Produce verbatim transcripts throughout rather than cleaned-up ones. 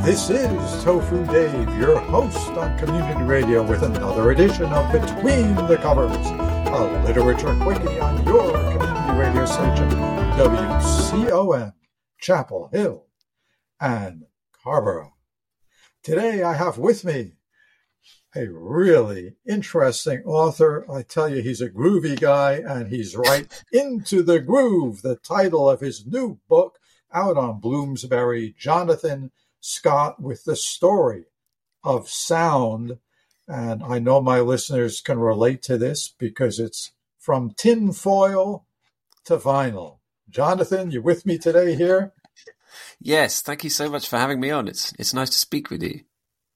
This is Tofu Dave, your host on Community Radio, with another edition of Between the Covers, a literature quickie on your community radio station, W C O M, Chapel Hill, Ann Arbor. Today I have with me a really interesting author. I tell you, he's a groovy guy, and he's right into the groove. The title of his new book, out on Bloomsbury, Jonathan Scott, with the story of sound. And I know my listeners can relate to this because it's from tin foil to vinyl. Jonathan, you with me today here? Yes, thank you so much for having me on. It's it's nice to speak with you.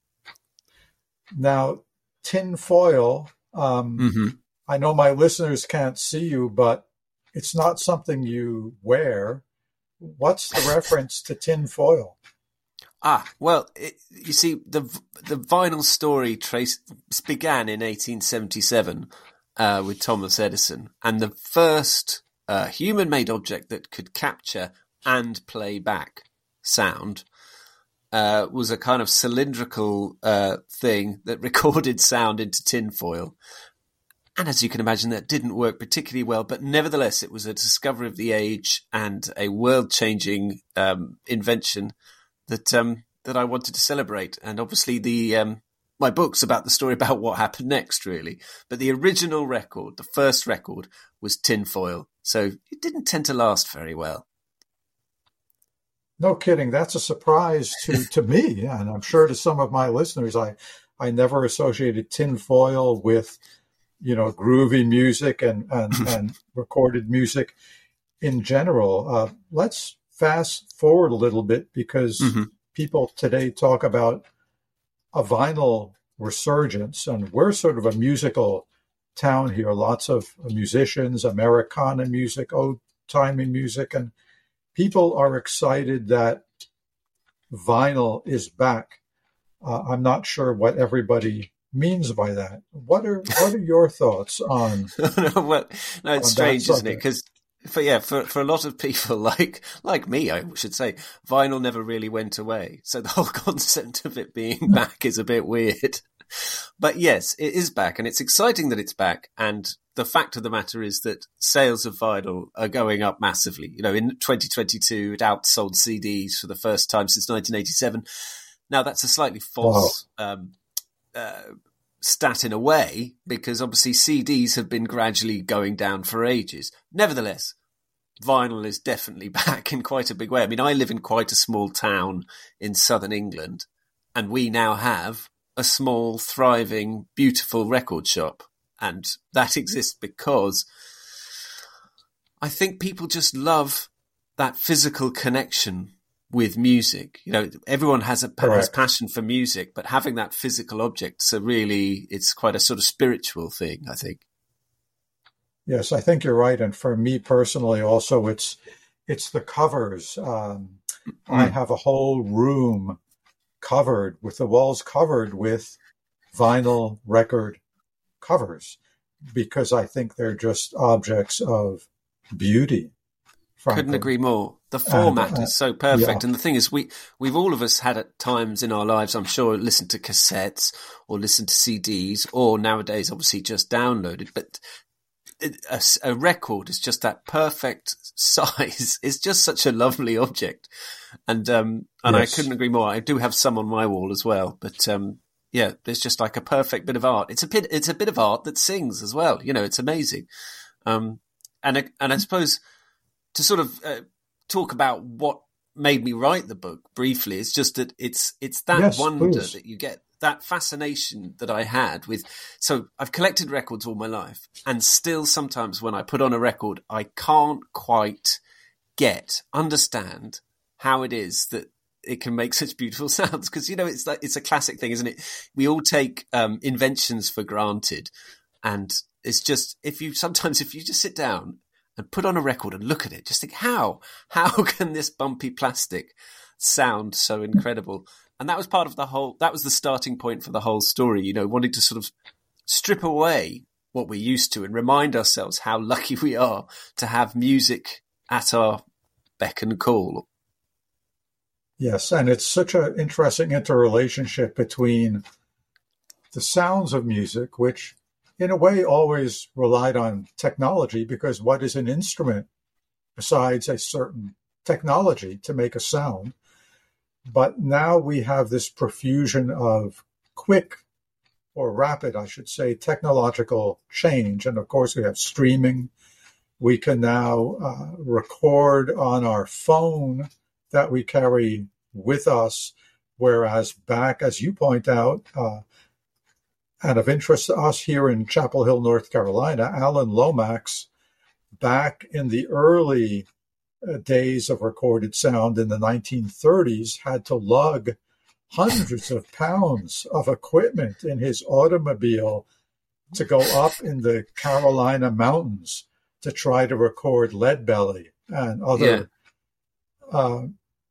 Now, tin foil, um, mm-hmm. I know my listeners can't see you, but it's not something you wear. What's the reference to tin foil? Ah, well, it, you see, the the vinyl story trace began in eighteen seventy-seven uh, with Thomas Edison, and the first uh, human-made object that could capture and play back sound uh, was a kind of cylindrical uh, thing that recorded sound into tinfoil. And as you can imagine, that didn't work particularly well, but nevertheless, it was a discovery of the age and a world-changing um, invention that um, that I wanted to celebrate. And obviously, the um, my book's about the story about what happened next, really. But the original record, the first record, was tinfoil, so it didn't tend to last very well. No kidding. That's a surprise to, to me, and I'm sure to some of my listeners. I, I never associated tinfoil with, you know, groovy music and, and, and recorded music in general. Uh, let's fast forward a little bit, because mm-hmm. people today talk about a vinyl resurgence, and we're sort of a musical town here. Lots of musicians, Americana music, old-timey music, and people are excited that vinyl is back. Uh, I'm not sure what everybody means by that. What are what are your thoughts on? no, well, no, it's strange, isn't it? Because for yeah, for for a lot of people like like me, I should say, vinyl never really went away. So the whole concept of it being back is a bit weird. But yes, it is back, and it's exciting that it's back. And the fact of the matter is that sales of vinyl are going up massively. You know, in twenty twenty-two, it outsold C Ds for the first time since nineteen eighty-seven. Now, that's a slightly false wow. um, uh, stat in a way, because obviously C Ds have been gradually going down for ages. Nevertheless, vinyl is definitely back in quite a big way. I mean, I live in quite a small town in southern England, and we now have a small, thriving, beautiful record shop. And that exists because I think people just love that physical connection with music. You know, everyone has a has passion for music, but having that physical object, so really it's quite a sort of spiritual thing, I think. Yes, I think you're right. And for me personally, also, it's it's the covers. Um, mm. I have a whole room covered with the walls covered with vinyl record covers, because I think they're just objects of beauty. Frankly. Couldn't agree more. The format uh, uh, is so perfect. Yeah. And the thing is, we, we've all of us had at times in our lives, I'm sure, listened to cassettes or listened to C Ds, or nowadays obviously just downloaded. But a, a record is just that perfect size. It's just such a lovely object. And um, and yes. I couldn't agree more. I do have some on my wall as well. But um, yeah, it's just like a perfect bit of art. It's a bit, it's a bit of art that sings as well. You know, it's amazing. Um, and and I suppose to sort of uh, talk about what made me write the book briefly, it's just that it's it's that yes, wonder please. that you get, that fascination that I had with. So I've collected records all my life, and still sometimes when I put on a record, I can't quite get, understand how it is that it can make such beautiful sounds. Because, you know, it's like, it's a classic thing, isn't it? We all take um, inventions for granted. And it's just, if you, sometimes if you just sit down and put on a record and look at it, just think, how, how can this bumpy plastic sound so incredible? And that was part of the whole, that was the starting point for the whole story, you know, wanting to sort of strip away what we're used to and remind ourselves how lucky we are to have music at our beck and call. Yes, and it's such an interesting interrelationship between the sounds of music, which in a way always relied on technology, because what is an instrument besides a certain technology to make a sound? But now we have this profusion of quick or rapid, I should say, technological change. And of course, we have streaming. We can now uh, record on our phone that we carry with us, whereas back, as you point out, uh, and of interest to us here in Chapel Hill, North Carolina, Alan Lomax, back in the early uh, days of recorded sound in the nineteen thirties, had to lug hundreds of pounds of equipment in his automobile to go up in the Carolina mountains to try to record Leadbelly and other yeah. uh,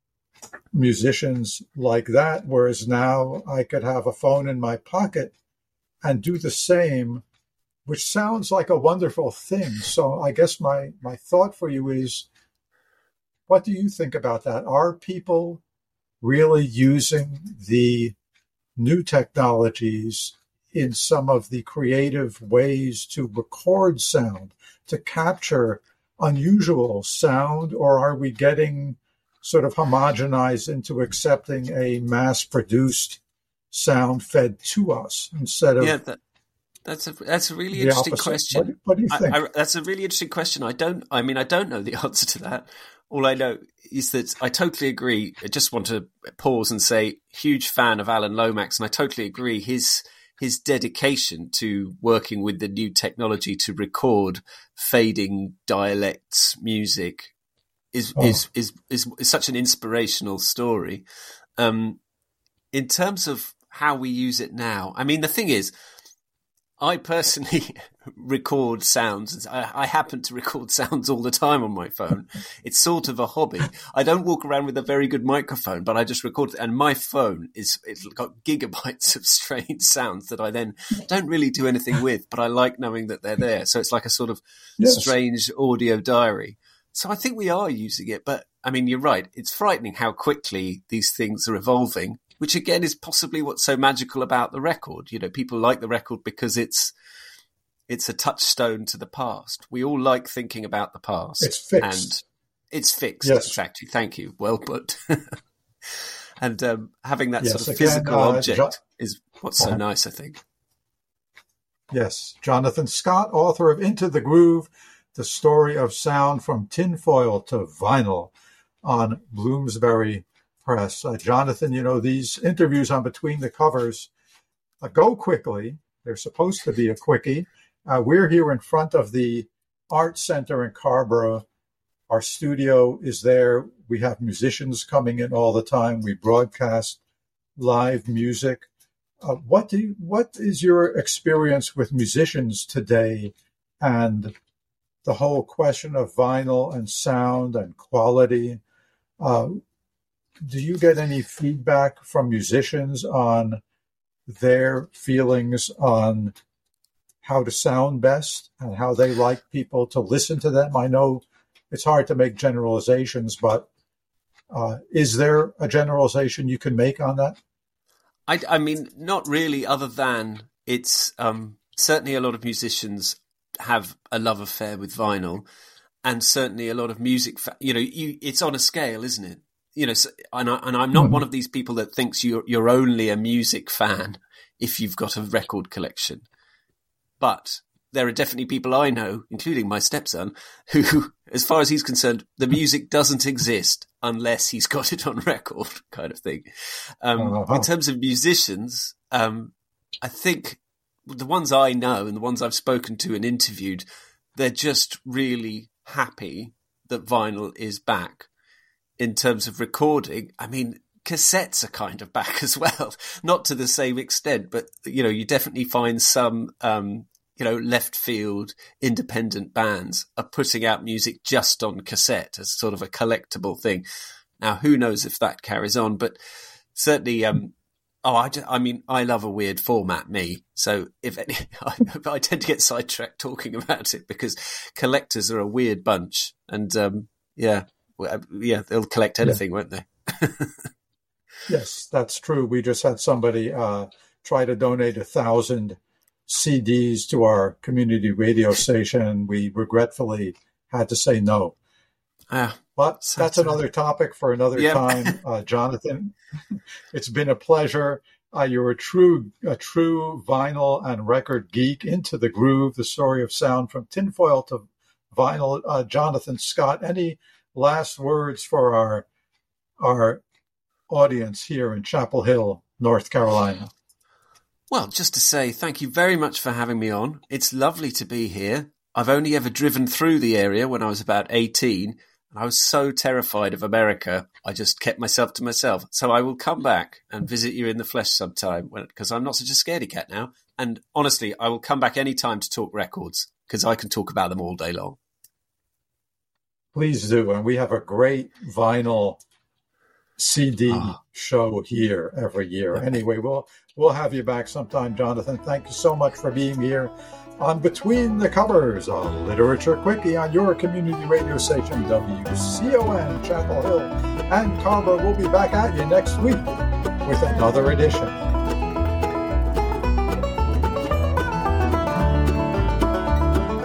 musicians like that, whereas now I could have a phone in my pocket and do the same, which sounds like a wonderful thing. So I guess my, my thought for you is, what do you think about that? Are people really using the new technologies in some of the creative ways to record sound, to capture unusual sound, or are we getting sort of homogenized into accepting a mass-produced sound fed to us instead of yeah, that, that's a that's a really interesting opposite. question. What, what do you think? I, I, that's a really interesting question. I don't. I mean, I don't know the answer to that. All I know is that I totally agree. I just want to pause and say, huge fan of Alan Lomax, and I totally agree. His his dedication to working with the new technology to record fading dialects music is oh. is, is is is such an inspirational story. Um, in terms of how we use it now, I mean, the thing is, I personally record sounds. I, I happen to record sounds all the time on my phone. It's sort of a hobby. I don't walk around with a very good microphone, but I just record. And my phone is it's got gigabytes of strange sounds that I then don't really do anything with, but I like knowing that they're there. So it's like a sort of yes. strange audio diary. So I think we are using it. But I mean, you're right. It's frightening how quickly these things are evolving, which again is possibly what's so magical about the record. You know, people like the record because it's it's a touchstone to the past. We all like thinking about the past. It's fixed. And it's fixed, yes. exactly. Thank you. Well put. And um, having that yes, sort of again, physical uh, object jo- is what's so uh, nice, I think. Yes. Jonathan Scott, author of Into the Groove, the story of sound from tinfoil to vinyl, on Bloomsbury Press. Uh, Jonathan, you know, these interviews on Between the Covers uh, go quickly. They're supposed to be a quickie. Uh, we're here in front of the Art Center in Carrboro. Our studio is there. We have musicians coming in all the time. We broadcast live music. Uh, what do you, what is your experience with musicians today, and the whole question of vinyl and sound and quality? Uh, Do you get any feedback from musicians on their feelings on how to sound best and how they like people to listen to them? I know it's hard to make generalizations, but uh, is there a generalization you can make on that? I, I mean, not really, other than it's um, certainly a lot of musicians have a love affair with vinyl, and certainly a lot of music, fa- you know, you, it's on a scale, isn't it? You know, so, and, I, and I'm not mm-hmm. one of these people that thinks you're you're only a music fan if you've got a record collection. But there are definitely people I know, including my stepson, who, as far as he's concerned, the music doesn't exist unless he's got it on record, kind of thing. Um, uh-huh. In terms of musicians, um, I think the ones I know and the ones I've spoken to and interviewed, they're just really happy that vinyl is back. In terms of recording, I mean, cassettes are kind of back as well, not to the same extent, but, you know, you definitely find some, um, you know, left field independent bands are putting out music just on cassette as sort of a collectible thing. Now, who knows if that carries on, but certainly, um, oh, I, just, I mean, I love a weird format, me. So if any, I, I tend to get sidetracked talking about it because collectors are a weird bunch. And, um, yeah. Yeah, they'll collect anything, yeah. won't they? Yes, that's true. We just had somebody uh, try to donate a thousand C Ds to our community radio station, and we regretfully had to say no. Ah, but that's another topic for another yep. time. Uh, Jonathan, it's been a pleasure. Uh, you're a true, a true vinyl and record geek, into the groove, the story of sound from tinfoil to vinyl. Uh, Jonathan Scott, any last words for our our audience here in Chapel Hill, North Carolina? Well, just to say thank you very much for having me on. It's lovely to be here. I've only ever driven through the area when I was about eighteen, and I was so terrified of America, I just kept myself to myself. So I will come back and visit you in the flesh sometime, because I'm not such a scaredy cat now. And honestly, I will come back any time to talk records, because I can talk about them all day long. Please do. And we have a great vinyl C D oh. show here every year. Anyway, we'll we'll have you back sometime, Jonathan. Thank you so much for being here on Between the Covers, a literature quickie on your community radio station, W C O N Chapel Hill and Carver. We'll be back at you next week with another edition